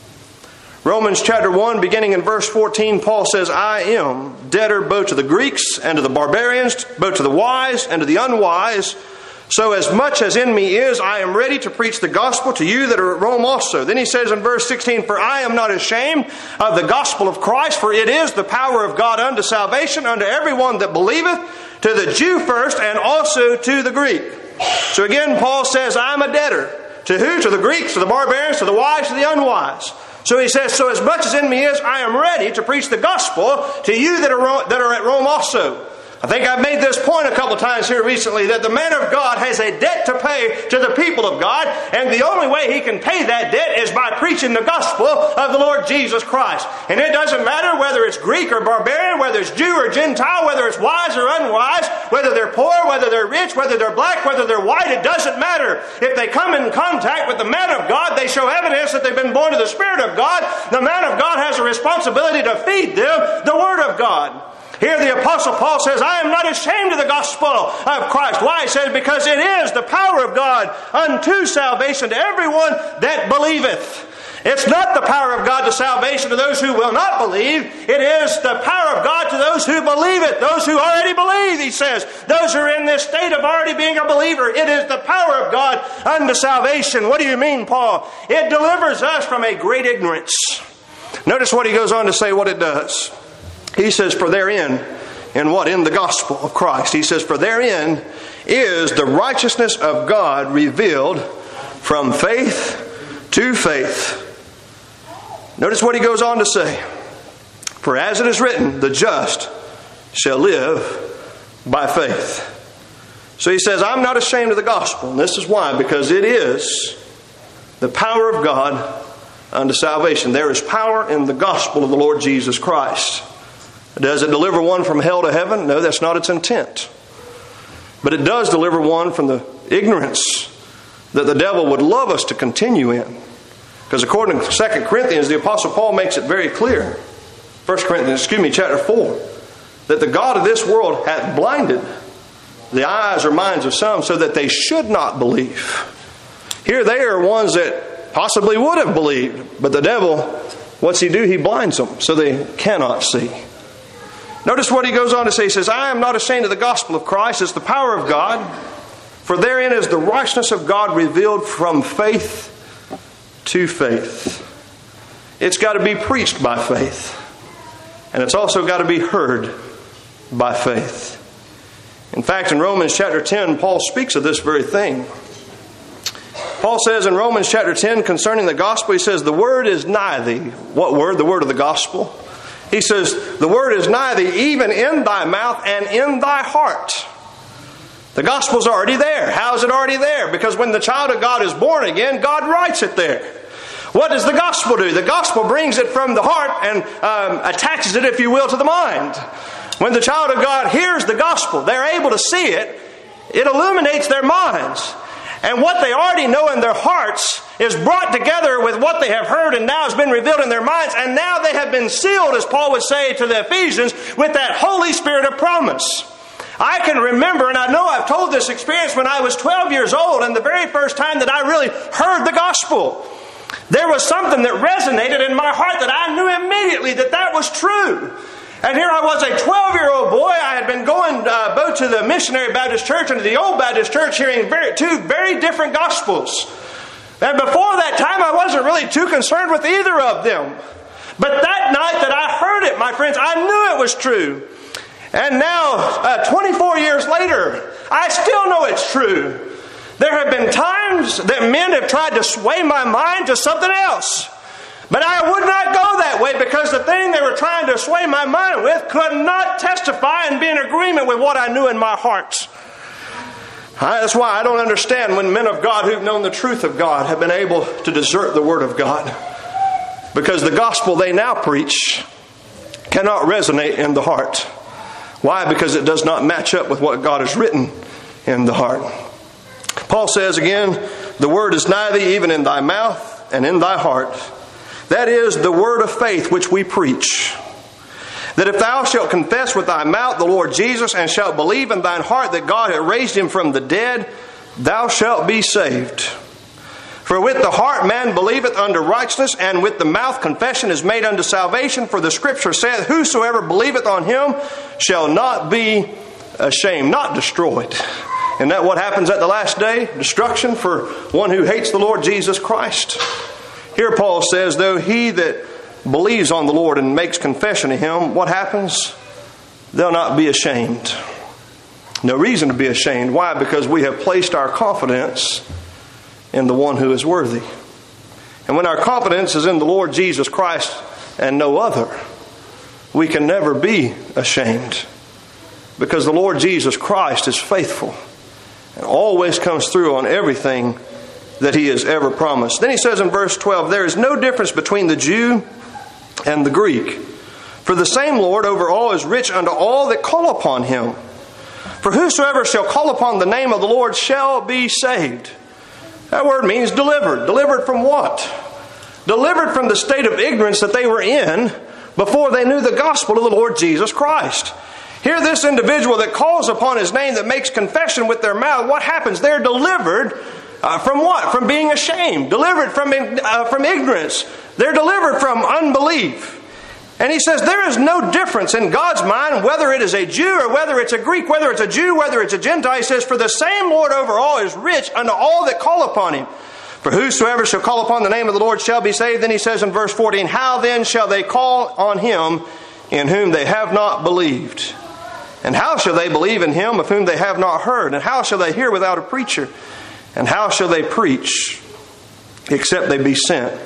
Romans chapter one, beginning in verse fourteen, Paul says, I am debtor both to the Greeks and to the barbarians, both to the wise and to the unwise. So as much as in me is, I am ready to preach the gospel to you that are at Rome also. Then he says in verse sixteen, For I am not ashamed of the gospel of Christ, for it is the power of God unto salvation, unto everyone that believeth, to the Jew first, and also to the Greek. So again, Paul says, I am a debtor. To who? To the Greeks, to the barbarians, to the wise, to the unwise. So he says, so as much as in me is, I am ready to preach the gospel to you that are, that are at Rome also. I think I've made this point a couple times here recently, that the man of God has a debt to pay to the people of God, and the only way he can pay that debt is by preaching the gospel of the Lord Jesus Christ. And it doesn't matter whether it's Greek or barbarian, whether it's Jew or Gentile, whether it's wise or unwise, whether they're poor, whether they're rich, whether they're black, whether they're white, it doesn't matter. If they come in contact with the man of God, they show evidence that they've been born of the Spirit of God. The man of God has a responsibility to feed them the Word of God. Here the Apostle Paul says, I am not ashamed of the gospel of Christ. Why? He says, because it is the power of God unto salvation to everyone that believeth. It's not the power of God to salvation to those who will not believe. It is the power of God to those who believe it. Those who already believe, he says. Those who are in this state of already being a believer. It is the power of God unto salvation. What do you mean, Paul? It delivers us from a great ignorance. Notice what he goes on to say what it does. He says, for therein, in what? In the gospel of Christ. He says, for therein is the righteousness of God revealed from faith to faith. Notice what he goes on to say. For as it is written, the just shall live by faith. So he says, I'm not ashamed of the gospel. And this is why. Because it is the power of God unto salvation. There is power in the gospel of the Lord Jesus Christ. Does it deliver one from hell to heaven? No, that's not its intent. But it does deliver one from the ignorance that the devil would love us to continue in. Because according to Second Corinthians, the Apostle Paul makes it very clear. First Corinthians, excuse me, chapter four. That the God of this world hath blinded the eyes or minds of some so that they should not believe. Here they are ones that possibly would have believed. But the devil, what's he do? He blinds them so they cannot see. Notice what he goes on to say. He says, I am not ashamed of the gospel of Christ. It's the power of God. For therein is the righteousness of God revealed from faith to faith. It's got to be preached by faith. And it's also got to be heard by faith. In fact, in Romans chapter ten, Paul speaks of this very thing. Paul says in Romans chapter ten concerning the gospel, he says, the word is nigh thee. What word? The word of the gospel. He says, the word is nigh thee, even in thy mouth and in thy heart. The gospel's already there. How is it already there? Because when the child of God is born again, God writes it there. What does the gospel do? The gospel brings it from the heart and um, attaches it, if you will, to the mind. When the child of God hears the gospel, they're able to see it. It illuminates their minds. And what they already know in their hearts is brought together with what they have heard and now has been revealed in their minds. And now they have been sealed, as Paul would say to the Ephesians, with that Holy Spirit of promise. I can remember, and I know I've told this experience when I was twelve years old, and the very first time that I really heard the gospel. There was something that resonated in my heart that I knew immediately that that was true. And here I was, a twelve-year-old boy. I had been going uh, both to the Missionary Baptist Church and to the Old Baptist Church, hearing very, two very different gospels. And before that time, I wasn't really too concerned with either of them. But that night that I heard it, my friends, I knew it was true. And now, uh, twenty-four years later, I still know it's true. There have been times that men have tried to sway my mind to something else. But I would not go that way because the thing they were trying to sway my mind with could not testify and be in agreement with what I knew in my heart. That's why I don't understand when men of God who've known the truth of God have been able to desert the Word of God. Because the gospel they now preach cannot resonate in the heart. Why? Because it does not match up with what God has written in the heart. Paul says again, the word is nigh thee, even in thy mouth and in thy heart. That is the word of faith which we preach. That if thou shalt confess with thy mouth the Lord Jesus, and shalt believe in thine heart that God hath raised him from the dead, thou shalt be saved. For with the heart man believeth unto righteousness, and with the mouth confession is made unto salvation. For the Scripture saith, whosoever believeth on him shall not be ashamed, not destroyed. Isn't that what happens at the last day? Destruction for one who hates the Lord Jesus Christ. Here Paul says, though he that believes on the Lord and makes confession of him, what happens? They'll not be ashamed. No reason to be ashamed. Why? Because we have placed our confidence in the one who is worthy. And when our confidence is in the Lord Jesus Christ and no other, we can never be ashamed. Because the Lord Jesus Christ is faithful and always comes through on everything that he has ever promised. Then he says in verse twelve, there is no difference between the Jew and the Greek. For the same Lord over all is rich unto all that call upon him. For whosoever shall call upon the name of the Lord shall be saved. That word means delivered. Delivered from what? Delivered from the state of ignorance that they were in before they knew the gospel of the Lord Jesus Christ. Here this individual that calls upon his name, that makes confession with their mouth, what happens? They're delivered uh, from what? From being ashamed. Delivered from, uh, from ignorance. They're delivered from unbelief. And he says there is no difference in God's mind whether it is a Jew or whether it's a Greek, whether it's a Jew, whether it's a Gentile. He says, for the same Lord over all is rich unto all that call upon him. For whosoever shall call upon the name of the Lord shall be saved. Then he says in verse fourteen, how then shall they call on him in whom they have not believed? And how shall they believe in him of whom they have not heard? And how shall they hear without a preacher? And how shall they preach except they be sent?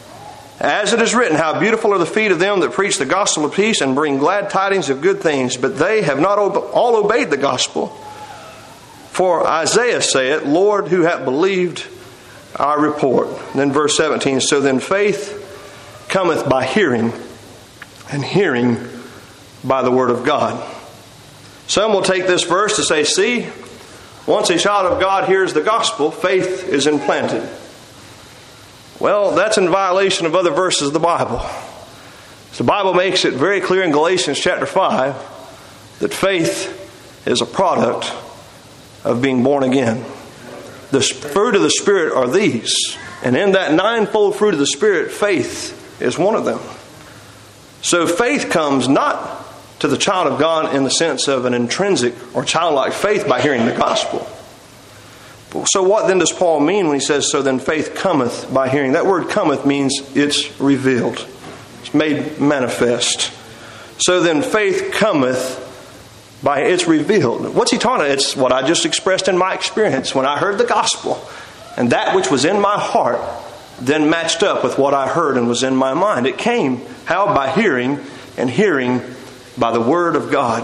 As it is written, how beautiful are the feet of them that preach the gospel of peace and bring glad tidings of good things. But they have not all obeyed the gospel. For Isaiah saith, Lord, who hath believed our report? And then verse seventeen, so then faith cometh by hearing, and hearing by the word of God. Some will take this verse to say, see, Once a child of God hears the gospel, faith is implanted. Well, that's in violation of other verses of the Bible. The Bible makes it very clear in Galatians chapter five that faith is a product of being born again. The fruit of the Spirit are these. And in that ninefold fruit of the Spirit, faith is one of them. So faith comes not to the child of God in the sense of an intrinsic or childlike faith by hearing the gospel. So what then does Paul mean when he says, so then faith cometh by hearing? That word cometh means it's revealed. It's made manifest. So then faith cometh by, it's revealed. What's he talking about? It's what I just expressed in my experience when I heard the gospel. And that which was in my heart then matched up with what I heard and was in my mind. It came, how? By hearing, and hearing by the Word of God.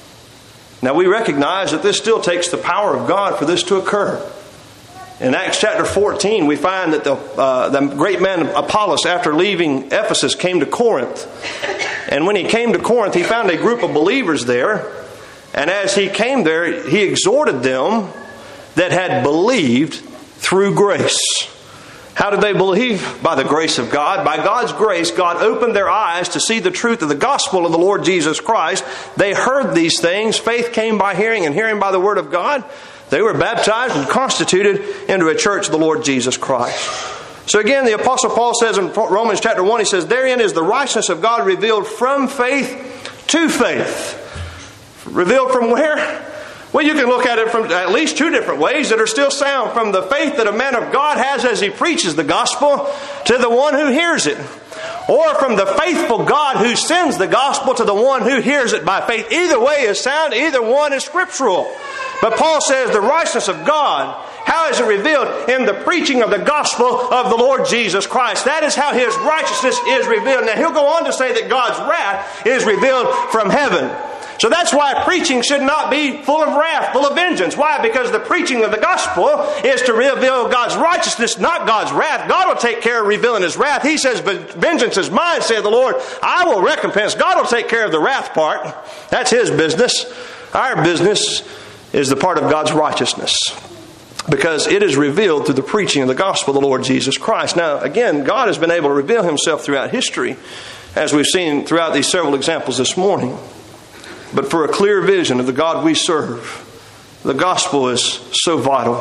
Now we recognize that this still takes the power of God for this to occur. In Acts chapter fourteen, we find that the, uh, the great man Apollos, after leaving Ephesus, came to Corinth. And when he came to Corinth, he found a group of believers there. And as he came there, he exhorted them that had believed through grace. How did they believe? By the grace of God. By God's grace, God opened their eyes to see the truth of the gospel of the Lord Jesus Christ. They heard these things. Faith came by hearing, and hearing by the Word of God. They were baptized and constituted into a church of the Lord Jesus Christ. So again, the Apostle Paul says in Romans chapter one, he says, therein is the righteousness of God revealed from faith to faith. Revealed from where? Well, you can look at it from at least two different ways that are still sound. From the faith that a man of God has as he preaches the gospel to the one who hears it. Or from the faithful God who sends the gospel to the one who hears it by faith. Either way is sound. Either one is scriptural. But Paul says the righteousness of God, how is it revealed? In the preaching of the gospel of the Lord Jesus Christ. That is how His righteousness is revealed. Now he'll go on to say that God's wrath is revealed from heaven. So that's why preaching should not be full of wrath, full of vengeance. Why? Because the preaching of the gospel is to reveal God's righteousness, not God's wrath. God will take care of revealing His wrath. He says, but vengeance is mine, saith the Lord. I will recompense. God will take care of the wrath part. That's His business. Our business is the part of God's righteousness, because it is revealed through the preaching of the gospel of the Lord Jesus Christ. Now, again, God has been able to reveal Himself throughout history, as we've seen throughout these several examples this morning. But for a clear vision of the God we serve, the gospel is so vital,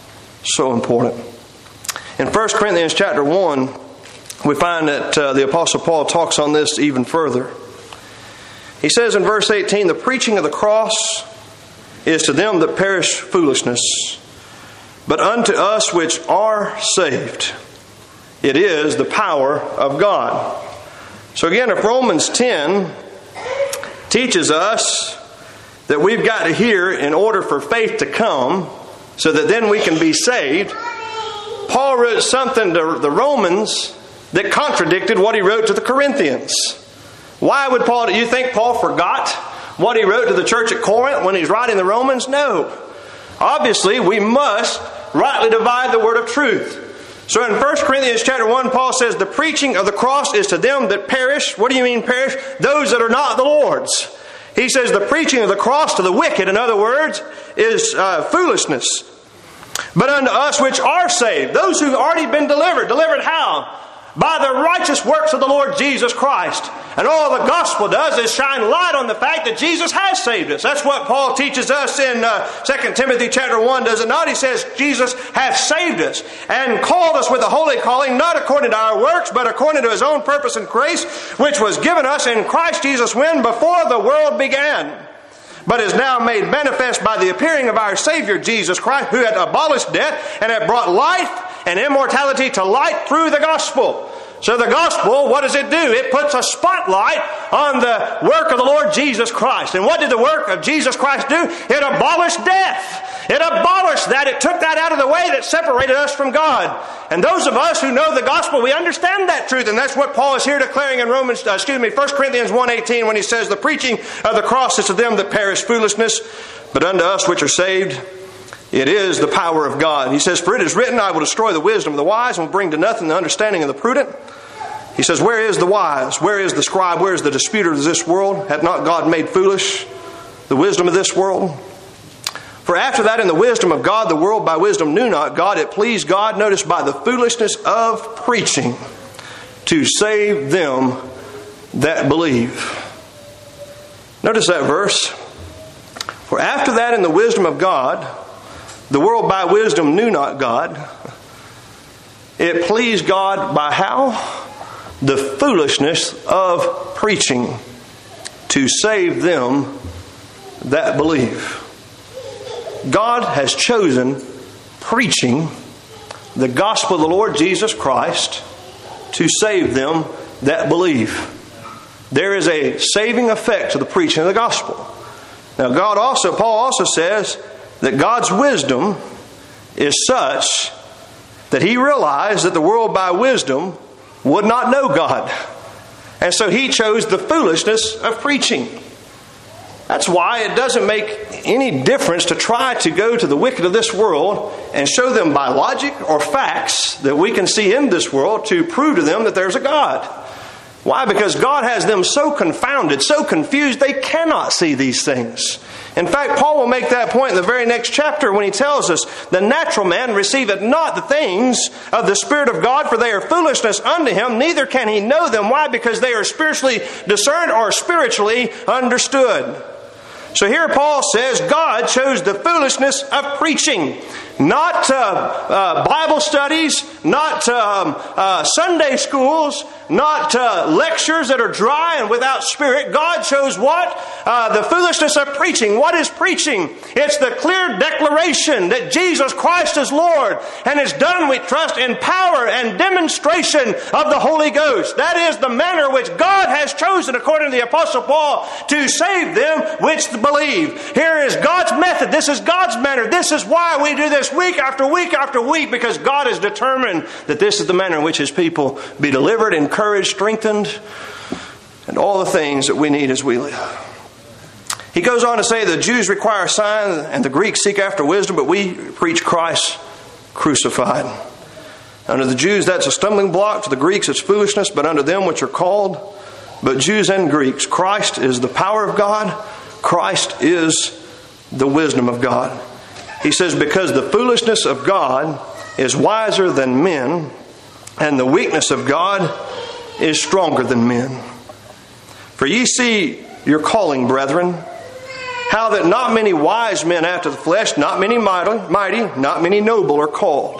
so important. In First Corinthians chapter one, we find that uh, the Apostle Paul talks on this even further. He says in verse eighteen, the preaching of the cross is to them that perish foolishness, but unto us which are saved, it is the power of God. So again, if Romans ten teaches us that we've got to hear in order for faith to come, so that then we can be saved, Paul wrote something to the Romans that contradicted what he wrote to the Corinthians. Why would Paul, do you think Paul forgot what he wrote to the church at Corinth when he's writing the Romans? No. Obviously, we must rightly divide the word of truth. So in First Corinthians chapter one, Paul says, the preaching of the cross is to them that perish. What do you mean perish? Those that are not the Lord's. He says the preaching of the cross to the wicked, in other words, is uh, foolishness. But unto us which are saved, those who've already been delivered. Delivered how? By the righteous works of the Lord Jesus Christ. And all the gospel does is shine light on the fact that Jesus has saved us. That's what Paul teaches us in uh, Second Timothy chapter one, does it not? He says Jesus hath saved us and called us with a holy calling, not according to our works, but according to His own purpose and grace, which was given us in Christ Jesus when? Before the world began, but is now made manifest by the appearing of our Savior Jesus Christ, who had abolished death and had brought life and immortality to light through the gospel. So the gospel, what does it do? It puts a spotlight on the work of the Lord Jesus Christ. And what did the work of Jesus Christ do? It abolished death. It abolished that. It took that out of the way that separated us from God. And those of us who know the gospel, we understand that truth. And that's what Paul is here declaring in Romans, uh, excuse me, First Corinthians one eighteen, when he says, the preaching of the cross is to them that perish foolishness, but unto us which are saved, it is the power of God. He says, for it is written, I will destroy the wisdom of the wise and will bring to nothing the understanding of the prudent. He says, where is the wise? Where is the scribe? Where is the disputer of this world? Hath not God made foolish the wisdom of this world? For after that, in the wisdom of God, the world by wisdom knew not God. It pleased God, notice, by the foolishness of preaching, to save them that believe. Notice that verse. For after that, in the wisdom of God, the world by wisdom knew not God. It pleased God by how? The foolishness of preaching, to save them that believe. God has chosen preaching the gospel of the Lord Jesus Christ to save them that believe. There is a saving effect to the preaching of the gospel. Now, God also, Paul also says that God's wisdom is such that He realized that the world by wisdom would not know God. And so He chose the foolishness of preaching. That's why it doesn't make any difference to try to go to the wicked of this world and show them by logic or facts that we can see in this world to prove to them that there's a God. Why? Because God has them so confounded, so confused, they cannot see these things. In fact, Paul will make that point in the very next chapter when he tells us, the natural man receiveth not the things of the Spirit of God, for they are foolishness unto him, neither can he know them. Why? Because they are spiritually discerned or spiritually understood. So here Paul says God chose the foolishness of preaching. Not uh, uh, Bible studies, not um, uh, Sunday schools, not uh, lectures that are dry and without spirit. God chose what? Uh, the foolishness of preaching. What is preaching? It's the clear declaration that Jesus Christ is Lord, and is done, we trust, in power and demonstration of the Holy Ghost. That is the manner which God has chosen, according to the Apostle Paul, to save them which believe. Here is God's method. This is God's manner. This is why we do this week after week after week, because God has determined that this is the manner in which His people be delivered, encouraged, strengthened, and all the things that we need as we live. He goes on to say the Jews require a sign and the Greeks seek after wisdom, but we preach Christ crucified. Unto the Jews that's a stumbling block, to the Greeks it's foolishness, but unto them which are called, but Jews and Greeks, Christ is the power of God, Christ is the wisdom of God. He says, because the foolishness of God is wiser than men, and the weakness of God is stronger than men. For ye see your calling, brethren, how that not many wise men after the flesh, not many mighty, mighty, not many noble are called.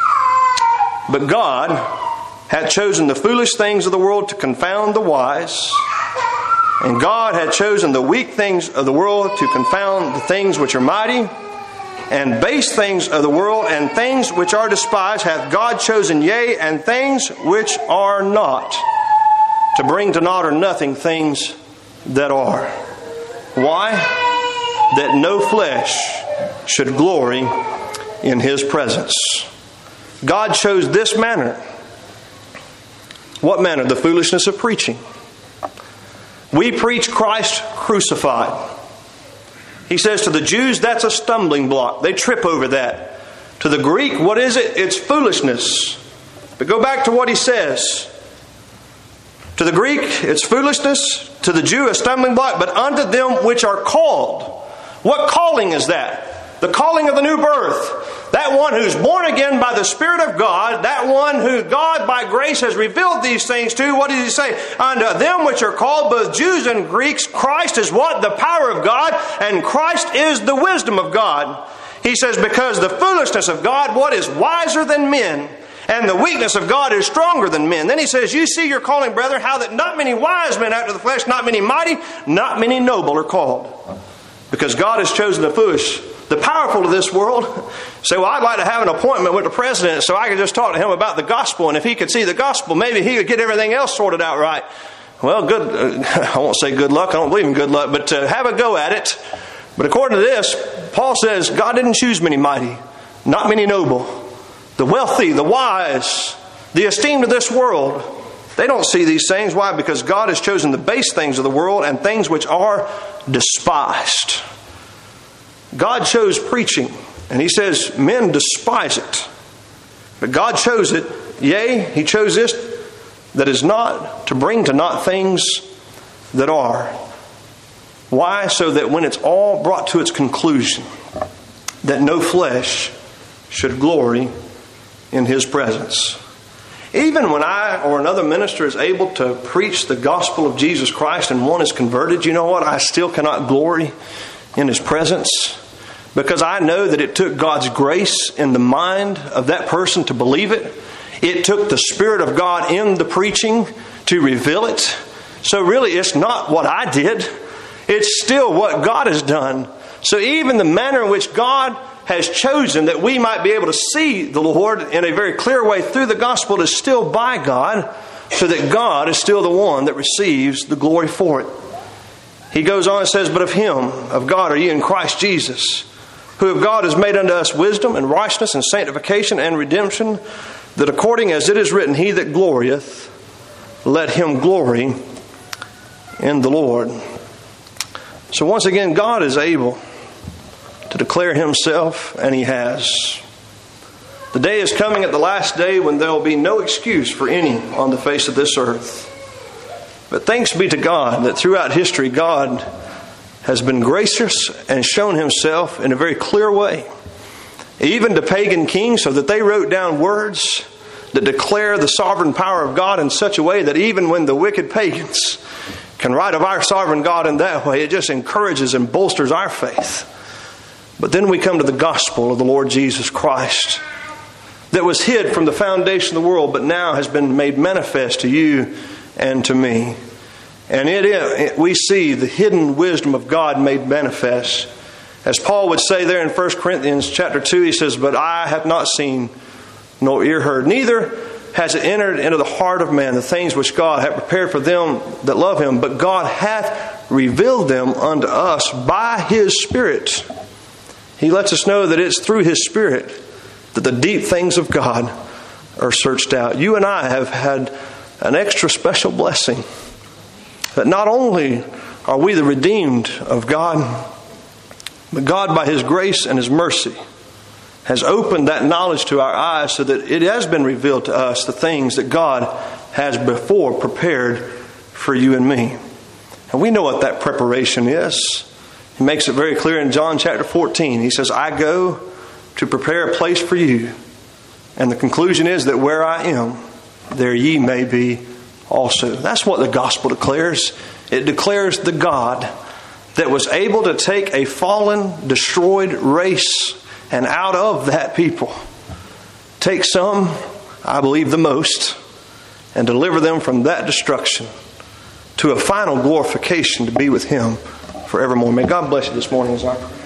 But God hath chosen the foolish things of the world to confound the wise, and God hath chosen the weak things of the world to confound the things which are mighty, and base things of the world, and things which are despised hath God chosen, yea, and things which are not, to bring to naught or nothing things that are. Why? That no flesh should glory in His presence. God chose this manner. What manner? The foolishness of preaching. We preach Christ crucified. He says to the Jews, that's a stumbling block. They trip over that. To the Greek, what is it? It's foolishness. But go back to what he says. To the Greek, it's foolishness. To the Jew, a stumbling block. But unto them which are called. What calling is that? The calling of the new birth. That one who's born again by the Spirit of God. That one who God by grace has revealed these things to. What does he say? Unto them which are called, both Jews and Greeks, Christ is what? The power of God. And Christ is the wisdom of God. He says, because the foolishness of God, what is wiser than men? And the weakness of God is stronger than men. Then he says, you see your calling, brethren, how that not many wise men after the flesh, not many mighty, not many noble are called. Because God has chosen the foolish, the powerful of this world. Say, well, I'd like to have an appointment with the president so I could just talk to him about the gospel. And if he could see the gospel, maybe he would get everything else sorted out right. Well, good. Uh, I won't say good luck. I don't believe in good luck. But uh, have a go at it. But according to this, Paul says God didn't choose many mighty, not many noble. The wealthy, the wise, the esteemed of this world, they don't see these things. Why? Because God has chosen the base things of the world and things which are despised. God chose preaching, and He says men despise it. But God chose it. Yea, He chose this that is not, to bring to naught things that are. Why? So that when it's all brought to its conclusion, that no flesh should glory in His presence. Even when I or another minister is able to preach the gospel of Jesus Christ and one is converted, you know what? I still cannot glory in His presence, because I know that it took God's grace in the mind of that person to believe it. It took the Spirit of God in the preaching to reveal it. So really, it's not what I did. It's still what God has done. So even the manner in which God has chosen that we might be able to see the Lord in a very clear way through the gospel is still by God, so that God is still the one that receives the glory for it. He goes on and says, "But of Him, of God, are ye in Christ Jesus, who of God has made unto us wisdom and righteousness and sanctification and redemption, that according as it is written, He that glorieth, let him glory in the Lord." So once again, God is able to declare Himself, and He has. The day is coming at the last day when there will be no excuse for any on the face of this earth. But thanks be to God that throughout history, God has been gracious and shown Himself in a very clear way, even to pagan kings, so that they wrote down words that declare the sovereign power of God in such a way that even when the wicked pagans can write of our sovereign God in that way, it just encourages and bolsters our faith. But then we come to the gospel of the Lord Jesus Christ, that was hid from the foundation of the world, but now has been made manifest to you and to me. And it, it we see the hidden wisdom of God made manifest. As Paul would say there in First Corinthians chapter two, he says, "But eye hath not seen, nor ear heard, neither has it entered into the heart of man the things which God hath prepared for them that love Him. But God hath revealed them unto us by His Spirit." He lets us know that it's through His Spirit that the deep things of God are searched out. You and I have had an extra special blessing, that not only are we the redeemed of God, but God, by His grace and His mercy, has opened that knowledge to our eyes, so that it has been revealed to us the things that God has before prepared for you and me. And we know what that preparation is. He makes it very clear in John chapter fourteen. He says, "I go to prepare a place for you." And the conclusion is that where I am, there ye may be also. That's what the gospel declares. It declares the God that was able to take a fallen, destroyed race, and out of that people, take some, I believe the most, and deliver them from that destruction to a final glorification to be with Him forevermore. May God bless you this morning as I pray.